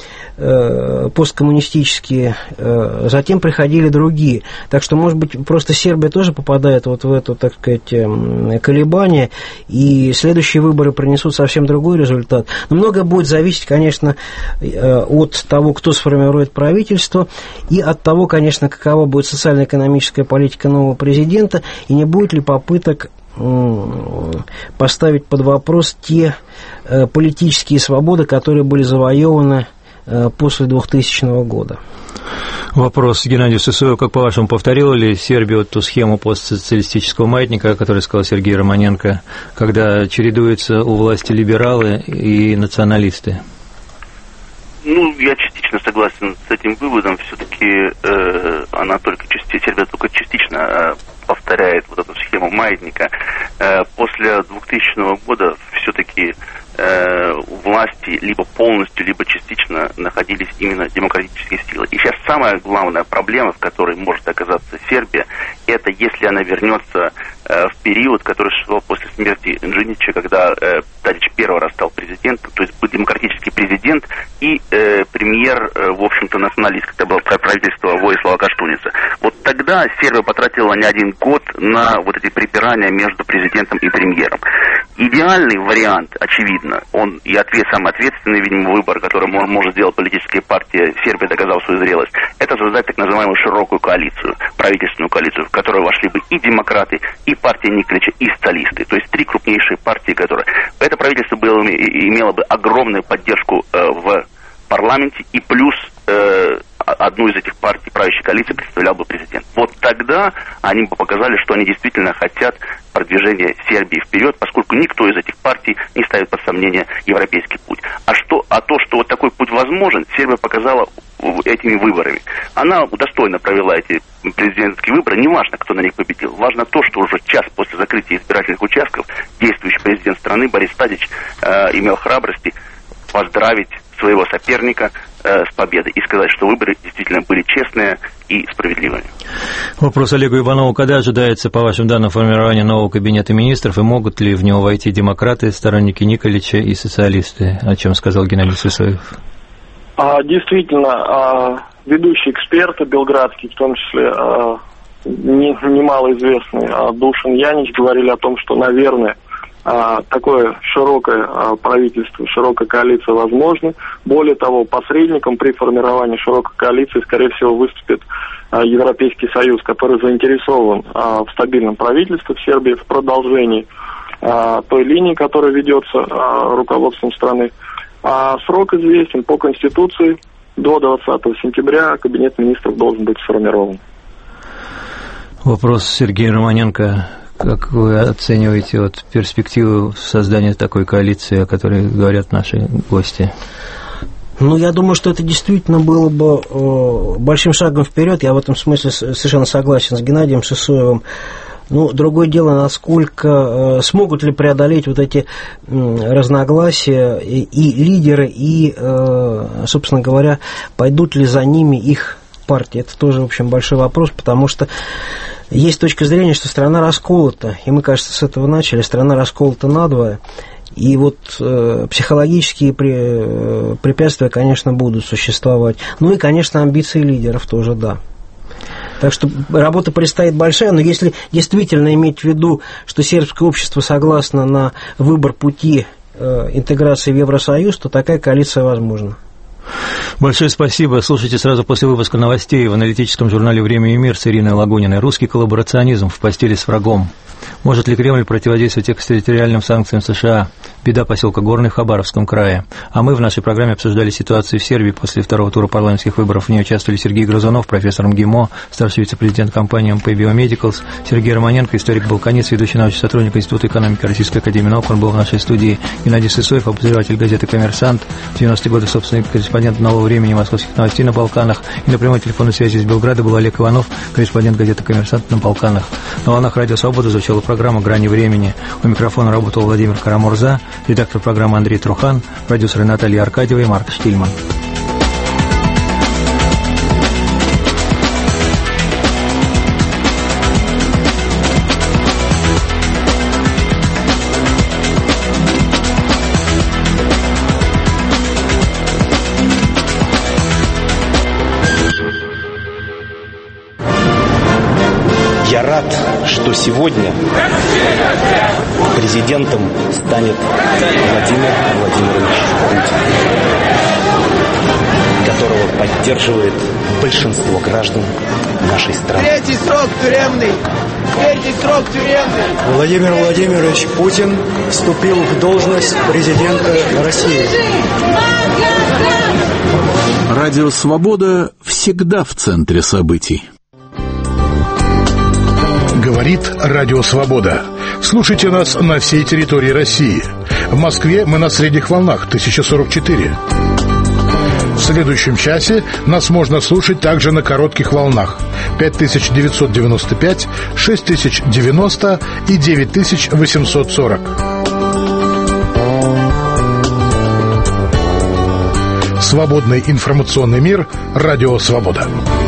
E: посткоммунистические, затем приходили другие. Так что, может быть, просто Сербия тоже попадает вот в это, так сказать, колебание, и следующие выборы принесут совсем другой результат. Но многое будет зависеть, конечно, от того, кто сформирует правительство, и от того, конечно, какова будет социально-экономическая политика нового президента, и не будет ли попыток поставить под вопрос те политические свободы, которые были завоеваны после двухтысячного года.
B: Вопрос Геннадию Сысоеву. Как, по-вашему, повторила ли Сербия ту схему постсоциалистического маятника, о которой сказал Сергей Романенко, когда чередуются у власти либералы и националисты?
F: Ну, я частично согласен с этим выводом. Все-таки э, она только частично, Сербия только частично э, повторяет вот эту схему маятника. Э, после двухтысячного года все-таки э, у власти либо полностью, либо частично находились именно демократические силы. И сейчас самая главная проблема, в которой может оказаться Сербия, это если она вернется э, в период, который шел после смерти Нжинича, когда э, Тадич первый раз стал президентом, то есть был демократический президент и э, премьер, э, в общем-то, националист, когда было правительство Воислава Каштуница. Вот тогда Сербия потратила не один год на вот эти припирания между президентом и премьером. Идеальный вариант, очевидно, он и ответ, самый ответственный, видимо, выбор, который может сделать политическая партия, Сербия доказала свою зрелость, это создать так называемую широкую коалицию, правительственную коалицию, в которую вошли бы и демократы, и партия Николича, и социалисты. То есть три крупнейшие партии, которые... Это правительство было, имело бы огромную поддержку э, в парламенте, и плюс э, одну из этих партий правящей коалиции представлял бы президент. Вот тогда они бы показали, что они действительно хотят продвижения Сербии вперед, поскольку никто из этих партий не ставит под сомнение европейский путь. А, что, а то, что вот такой путь возможен, Сербия показала этими выборами. Она достойно провела эти президентские выборы, неважно, кто на них победил. Важно то, что уже час после закрытия избирательных участков действующий президент страны Борис Тадич э, имел храбрости поздравить своего соперника э, с победой и сказать, что выборы действительно были честные и справедливые.
B: Вопрос Олегу Иванову. Когда ожидается, по вашим данным, формирование нового кабинета министров, и могут ли в него войти демократы, сторонники Николича и социалисты, о чем сказал Геннадий Сысоев?
D: А, действительно, а, ведущие эксперты белградские, в том числе а, не, немалоизвестный а, Душин, Янич, говорили о том, что, наверное, а, такое широкое а, правительство, широкая коалиция возможна. Более того, посредником при формировании широкой коалиции, скорее всего, выступит а, Европейский Союз, который заинтересован а, в стабильном правительстве в Сербии, в продолжении а, той линии, которая ведется а, руководством страны. А срок известен по Конституции. До двадцатого сентября Кабинет министров должен быть сформирован.
B: Вопрос Сергея Романенко. Как вы оцениваете вот перспективу создания такой коалиции, о которой говорят наши гости?
E: Ну, я думаю, что это действительно было бы э, большим шагом вперед. Я в этом смысле совершенно согласен с Геннадием Сысоевым. Ну, другое дело, насколько э, смогут ли преодолеть вот эти э, разногласия и, и лидеры, и, э, собственно говоря, пойдут ли за ними их партии. Это тоже, в общем, большой вопрос, потому что есть точка зрения, что страна расколота, и мы, кажется, с этого начали, страна расколота надвое, и вот э, психологические при, э, препятствия, конечно, будут существовать. Ну и, конечно, амбиции лидеров тоже, да. Так что работа предстоит большая, но если действительно иметь в виду, что сербское общество согласно на выбор пути э, интеграции в Евросоюз, то такая коалиция возможна.
B: Большое спасибо. Слушайте сразу после выпуска новостей в аналитическом журнале «Время и мир» с Ириной Лагуниной. Русский коллаборационизм в постели с врагом. Может ли Кремль противодействовать экстерриториальным санкциям США? Беда поселка Горный в Хабаровском крае. А мы в нашей программе обсуждали ситуацию в Сербии после второго тура парламентских выборов. В ней участвовали Сергей Грызунов, профессор МГИМО, старший вице-президент компании эм пэ Biomedicals, Сергей Романенко, историк-балканист, ведущий научный сотрудник Института экономики Российской академии наук. Он был в нашей студии. Геннадий Сысоев, обозреватель газеты «Коммерсант», в девяностые годы собственный корреспондент «Нового времени» московских новостей на Балканах. И на прямой телефонной связи из Белграда был Олег Иванов, корреспондент газеты «Коммерсант» на Балканах. На волнах Радио Свобода звучала программа «Грани времени». У микрофона работал Владимир Карамурза, редактор программы Андрей Трухан, продюсеры Наталья Аркадьева и Марк Штильман.
P: Я рад, что сегодня президентом станет Владимир Владимирович Путин, которого поддерживает большинство граждан нашей страны.
Q: Третий срок тюремный! Третий срок тюремный!
R: Владимир Владимирович Путин вступил в должность президента России.
S: Радио «Свобода» всегда в центре событий.
T: Говорит Радио Свобода. Слушайте нас на всей территории России. В Москве мы на средних волнах тысяча сорок четыре. В следующем часе нас можно слушать также на коротких волнах пять тысяч девятьсот девяносто пять, шесть тысяч девяносто и девять тысяч восемьсот сорок. Свободный информационный мир. Радио Свобода.